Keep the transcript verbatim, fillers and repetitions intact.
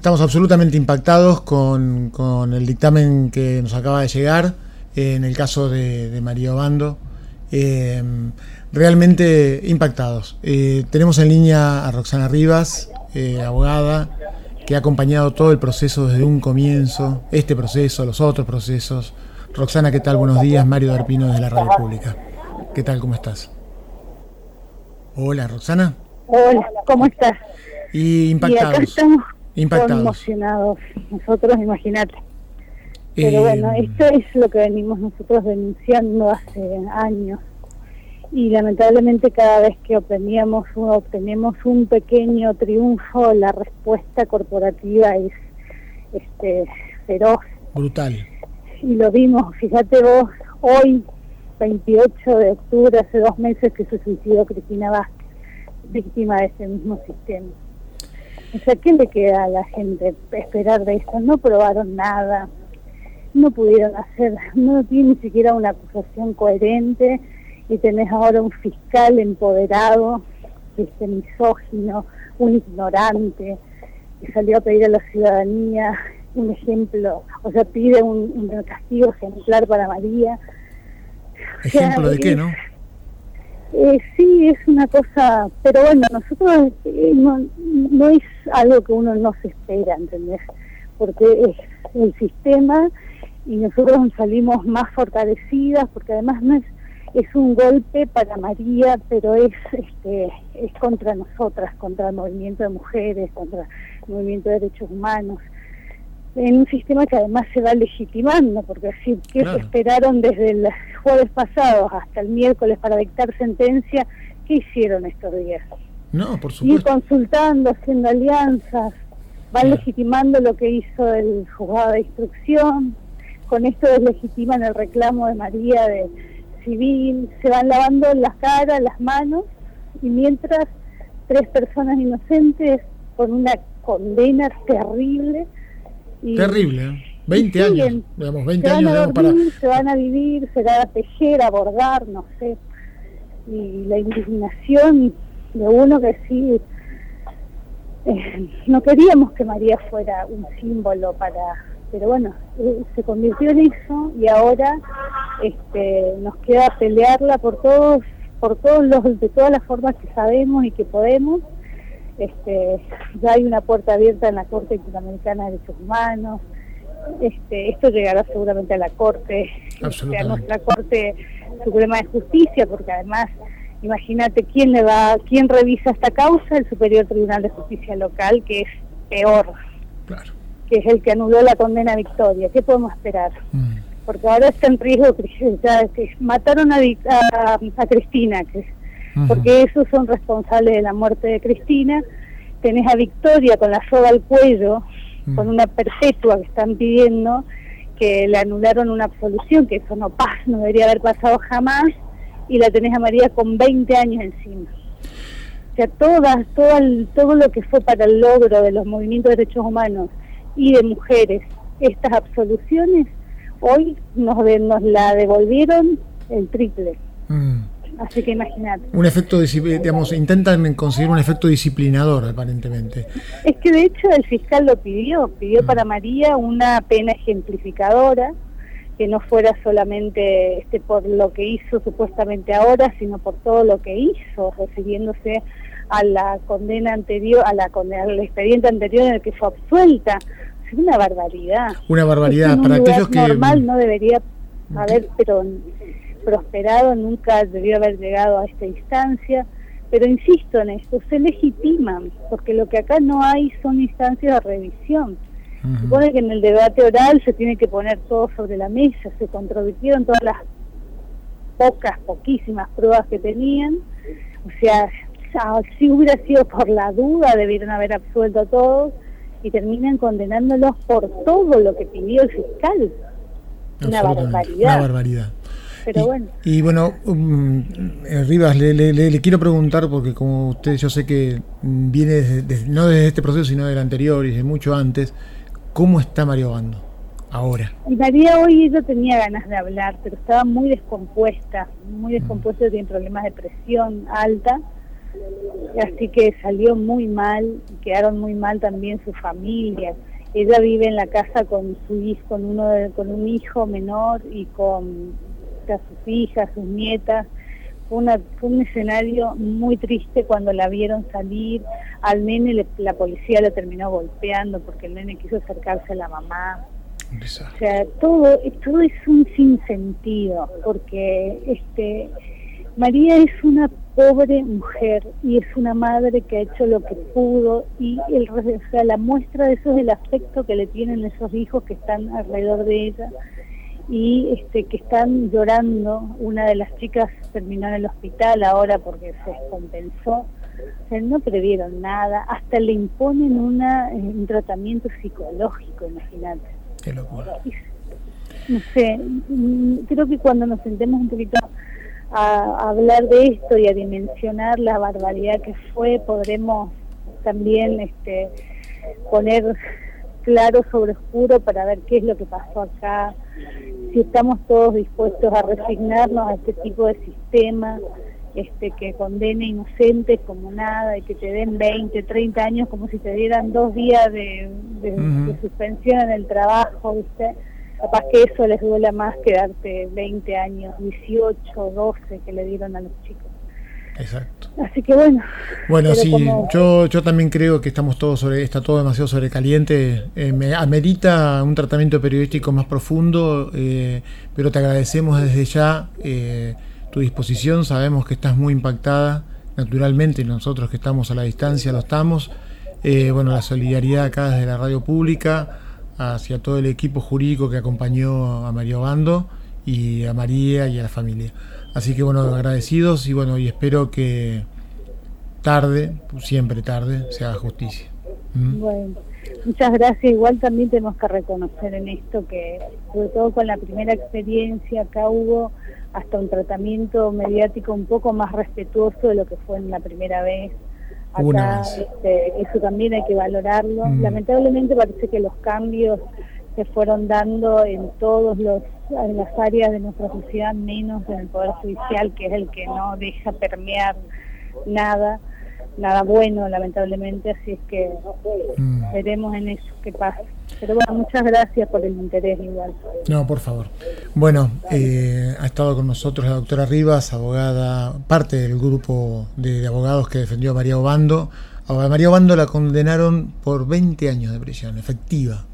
estamos absolutamente impactados con, con el dictamen que nos acaba de llegar eh, en el caso de, de María Obando. Eh, realmente impactados. Eh, tenemos en línea a Roxana Rivas, eh, abogada, que ha acompañado todo el proceso desde un comienzo, este proceso, los otros procesos. Roxana, ¿qué tal? Buenos días. Mario Darpino desde la Radio Pública. ¿Qué tal? ¿Cómo estás? Hola, Roxana. Hola, ¿cómo estás? Y impactados. Y acá estamos impactados. emocionados, nosotros, imagínate. Pero Eh, bueno, esto es lo que venimos nosotros denunciando hace años. Y lamentablemente cada vez que obteníamos, obtenemos un pequeño triunfo, la respuesta corporativa es este feroz. Brutal. Y lo vimos, fíjate vos, hoy, veintiocho de octubre, hace dos meses que se suicidó Cristina Vázquez, víctima de ese mismo sistema. O sea, ¿qué le queda a la gente esperar de eso? No probaron nada, no pudieron hacer, no tiene ni siquiera una acusación coherente, y tenés ahora un fiscal empoderado, este misógino, un ignorante, que salió a pedir a la ciudadanía un ejemplo, o sea, pide un, un castigo ejemplar para María. ¿Ejemplo o sea, de qué, es, no? Eh, sí, es una cosa, pero bueno, nosotros eh, no, no es algo que uno no se espera, ¿entendés? Porque es el sistema y nosotros salimos más fortalecidas, porque además no es es un golpe para María, pero es este es contra nosotras, contra el movimiento de mujeres, contra el movimiento de derechos humanos, en un sistema que además se va legitimando, porque así que claro. Esperaron desde el jueves pasado hasta el miércoles para dictar sentencia, ¿qué hicieron estos días? No, por supuesto. Ir consultando, haciendo alianzas, van claro. legitimando lo que hizo el juzgado de instrucción, con esto deslegitiman el reclamo de María de civil, se van lavando las caras, las manos, y mientras tres personas inocentes con una condena terrible. Y terrible, ¿eh? veinte siguen, años, digamos, veinte se años. Van a dormir, para... Se van a vivir, se van a tejer, a bordar, no sé. Y la indignación de uno que sí, eh, no queríamos que María fuera un símbolo para... pero bueno, eh, se convirtió en eso y ahora este, nos queda pelearla por todos, por todos los, de todas las formas que sabemos y que podemos. Este, ya hay una puerta abierta en la Corte Interamericana de Derechos Humanos. Este, esto llegará seguramente a la Corte, este, a nuestra Corte Suprema de Justicia, porque además, imagínate quién le va, quién revisa esta causa, el Superior Tribunal de Justicia Local, que es peor. Claro. Que es el que anuló la condena a Victoria. ¿Qué podemos esperar? Mm. Porque ahora está en riesgo, ya, que mataron a, a, a Cristina, que, uh-huh. porque esos son responsables de la muerte de Cristina. Tenés a Victoria con la soga al cuello, uh-huh. con una perpetua que están pidiendo, que le anularon una absolución, que eso no pasa, no debería haber pasado jamás, y la tenés a María con veinte años encima. O sea, todas, todo, el, todo lo que fue para el logro de los movimientos de derechos humanos y de mujeres, estas absoluciones, hoy nos, de, nos la devolvieron el triple. Mm. Así que imagínate. Un efecto, digamos, intentan conseguir un efecto disciplinador, aparentemente. Es que de hecho el fiscal lo pidió, pidió mm. para María una pena ejemplificadora, que no fuera solamente este por lo que hizo supuestamente ahora, sino por todo lo que hizo, refiriéndose a la condena anterior, a la condena, al expediente anterior en el que fue absuelta. Es una barbaridad. Una barbaridad. Para aquellos que normal no debería haber pero prosperado, nunca debió haber llegado a esta instancia, pero insisto en esto, se legitiman, porque lo que acá no hay son instancias de revisión. Uh-huh. Supone que en el debate oral se tiene que poner todo sobre la mesa, se controvirtieron todas las pocas, poquísimas pruebas que tenían, o sea, si hubiera sido por la duda, debieron haber absuelto a todos, y terminan condenándolos por todo lo que pidió el fiscal. Una barbaridad. Una barbaridad. Pero y, bueno. Y bueno, um, Rivas, le, le, le, le quiero preguntar, porque como usted, yo sé que viene desde, desde, no desde este proceso, sino del anterior y desde mucho antes, ¿cómo está María Obando ahora? Y María hoy ella tenía ganas de hablar, pero estaba muy descompuesta, muy descompuesta, mm. tiene problemas de presión alta, así que salió muy mal, quedaron muy mal también su familia. Ella vive en la casa con su hijo, con uno de, con un hijo menor y con o sea, sus hijas, sus nietas. Fue, una, fue un escenario muy triste cuando la vieron salir. Al nene le, la policía lo terminó golpeando porque el nene quiso acercarse a la mamá. O sea, todo, todo es un sinsentido, porque este María es una pobre mujer y es una madre que ha hecho lo que pudo, y el, o sea, la muestra de eso es el afecto que le tienen esos hijos que están alrededor de ella y este que están llorando. Una de las chicas terminó en el hospital ahora porque se descompensó. O sea, no previeron nada, hasta le imponen una, un tratamiento psicológico, imagínate. Qué locura. No sé, creo que cuando nos sentemos un poquito a, a hablar de esto y a dimensionar la barbaridad que fue, podremos también este, poner claro sobre oscuro para ver qué es lo que pasó acá, si estamos todos dispuestos a resignarnos a este tipo de sistema este que condene inocentes como nada y que te den veinte, treinta años como si te dieran dos días de, de, uh-huh. de suspensión en el trabajo, ¿viste? Capaz que eso les duela más que darte veinte años, dieciocho, doce que le dieron a los chicos. Exacto. Así que bueno. Bueno, sí, como... yo yo también creo que estamos todos sobre, está todo demasiado sobrecaliente. Eh, me amerita un tratamiento periodístico más profundo, eh, pero te agradecemos desde ya eh, tu disposición. Sabemos que estás muy impactada, naturalmente, y nosotros que estamos a la distancia lo estamos. Eh, bueno, la solidaridad acá desde la radio pública hacia todo el equipo jurídico que acompañó a María Obando y a María y a la familia. Así que bueno, agradecidos y bueno, y espero que tarde, siempre tarde, se haga justicia. ¿Mm? Bueno, muchas gracias. Igual también tenemos que reconocer en esto que, sobre todo con la primera experiencia, acá hubo hasta un tratamiento mediático un poco más respetuoso de lo que fue en la primera vez. Acá este, eso también hay que valorarlo. Mm. Lamentablemente parece que los cambios se fueron dando en todos los en las áreas de nuestra sociedad, menos en el Poder Judicial, que es el que no deja permear nada, nada bueno, lamentablemente, así es que mm. veremos en eso qué pasa. Pero bueno, muchas gracias por el interés igual. No, por favor. Bueno, eh, ha estado con nosotros la doctora Rivas, abogada, parte del grupo de, de abogados que defendió a María Obando. A María Obando la condenaron por veinte años de prisión efectiva.